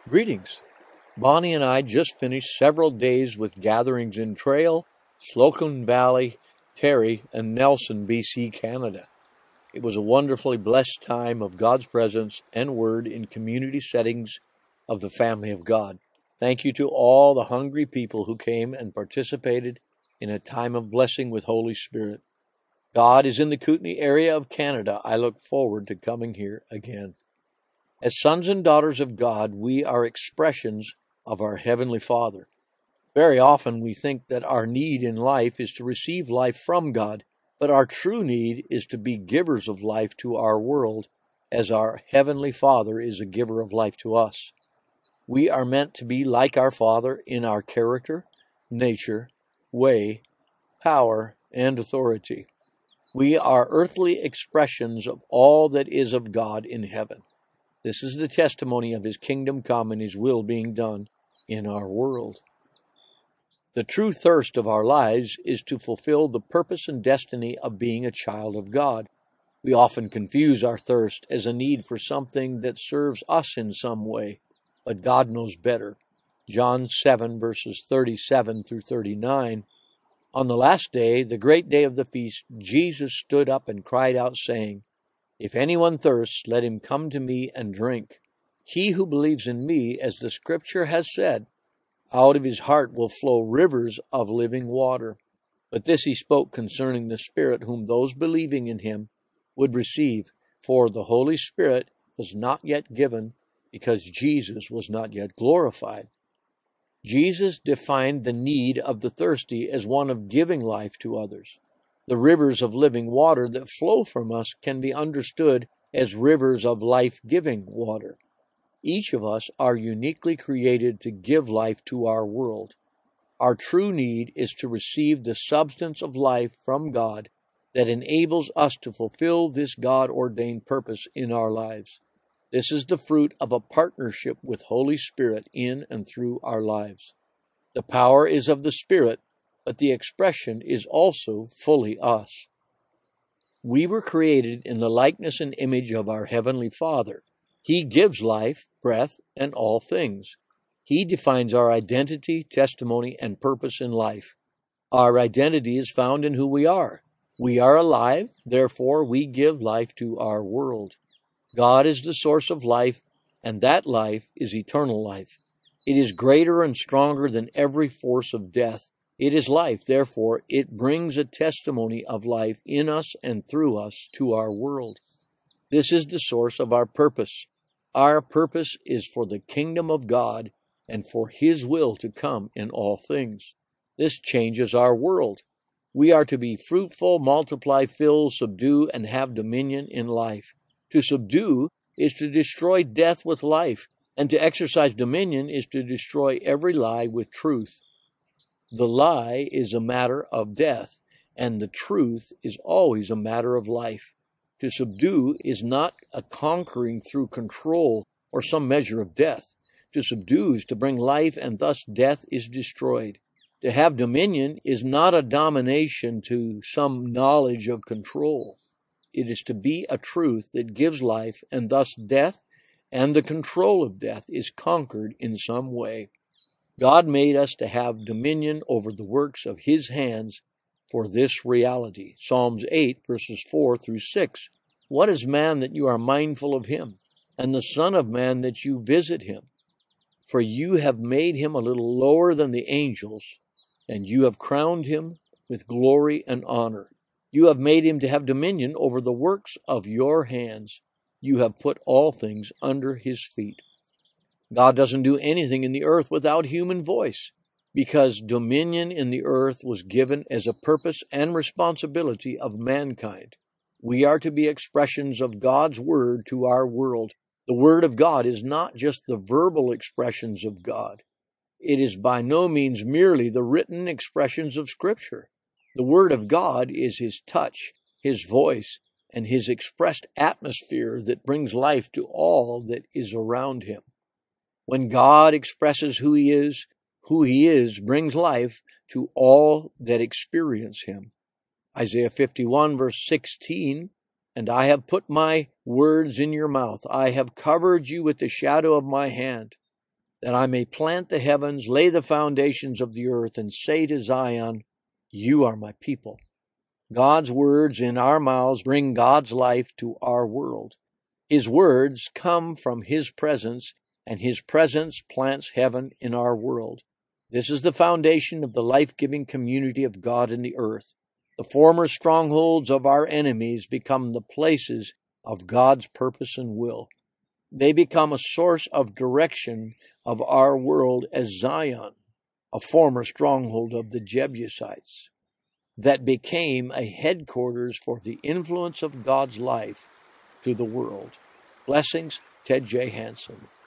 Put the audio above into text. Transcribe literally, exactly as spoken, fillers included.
Greetings. Bonnie and I just finished several days with gatherings in Trail, Slocum Valley, Terry, and Nelson, B C, Canada. It was a wonderfully blessed time of God's presence and word in community settings of the family of God. Thank you to all the hungry people who came and participated in a time of blessing with Holy Spirit. God is in the Kootenay area of Canada. I look forward to coming here again. As sons and daughters of God, we are expressions of our Heavenly Father. Very often we think that our need in life is to receive life from God, but our true need is to be givers of life to our world, as our Heavenly Father is a giver of life to us. We are meant to be like our Father in our character, nature, way, power, and authority. We are earthly expressions of all that is of God in heaven. This is the testimony of His kingdom come and His will being done in our world. The true thirst of our lives is to fulfill the purpose and destiny of being a child of God. We often confuse our thirst as a need for something that serves us in some way, but God knows better. John seven, verses thirty-seven through thirty-nine. On the last day, the great day of the feast, Jesus stood up and cried out, saying, "If anyone thirsts, let him come to me and drink. He who believes in me, as the Scripture has said, out of his heart will flow rivers of living water." But this he spoke concerning the Spirit, whom those believing in him would receive, for the Holy Spirit was not yet given, because Jesus was not yet glorified. Jesus defined the need of the thirsty as one of giving life to others. The rivers of living water that flow from us can be understood as rivers of life-giving water. Each of us are uniquely created to give life to our world. Our true need is to receive the substance of life from God that enables us to fulfill this God-ordained purpose in our lives. This is the fruit of a partnership with Holy Spirit in and through our lives. The power is of the Spirit, but the expression is also fully us. We were created in the likeness and image of our Heavenly Father. He gives life, breath, and all things. He defines our identity, testimony, and purpose in life. Our identity is found in who we are. We are alive, therefore we give life to our world. God is the source of life, and that life is eternal life. It is greater and stronger than every force of death. It is life, therefore it brings a testimony of life in us and through us to our world. This is the source of our purpose. Our purpose is for the kingdom of God and for His will to come in all things. This changes our world. We are to be fruitful, multiply, fill, subdue, and have dominion in life. To subdue is to destroy death with life, and to exercise dominion is to destroy every lie with truth. The lie is a matter of death, and the truth is always a matter of life. To subdue is not a conquering through control or some measure of death. To subdue is to bring life, and thus death is destroyed. To have dominion is not a domination to some knowledge of control. It is to be a truth that gives life, and thus death and the control of death is conquered in some way. God made us to have dominion over the works of His hands for this reality. Psalms eight, verses four through six. What is man that you are mindful of him, and the son of man that you visit him? For you have made him a little lower than the angels, and you have crowned him with glory and honor. You have made him to have dominion over the works of your hands. You have put all things under his feet. God doesn't do anything in the earth without human voice, because dominion in the earth was given as a purpose and responsibility of mankind. We are to be expressions of God's word to our world. The word of God is not just the verbal expressions of God. It is by no means merely the written expressions of Scripture. The word of God is His touch, His voice, and His expressed atmosphere that brings life to all that is around Him. When God expresses who He is, who He is brings life to all that experience Him. Isaiah fifty-one, verse sixteen, "And I have put my words in your mouth. I have covered you with the shadow of my hand. that I may plant the heavens, lay the foundations of the earth, and say to Zion, you are my people. God's words in our mouths bring God's life to our world. His words come from His presence, and His presence plants heaven in our world. This is the foundation of the life-giving community of God in the earth. The former strongholds of our enemies become the places of God's purpose and will. They become a source of direction of our world as Zion, a former stronghold of the Jebusites, that became a headquarters for the influence of God's life to the world. Blessings, Ted J. Hansen.